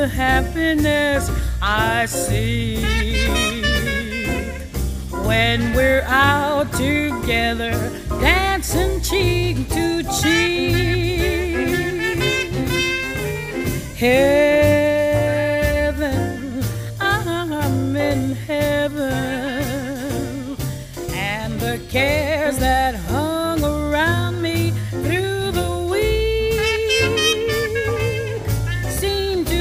the happiness I see when we're out together, dancing cheek to cheek. Heaven, I'm in heaven, and the cares that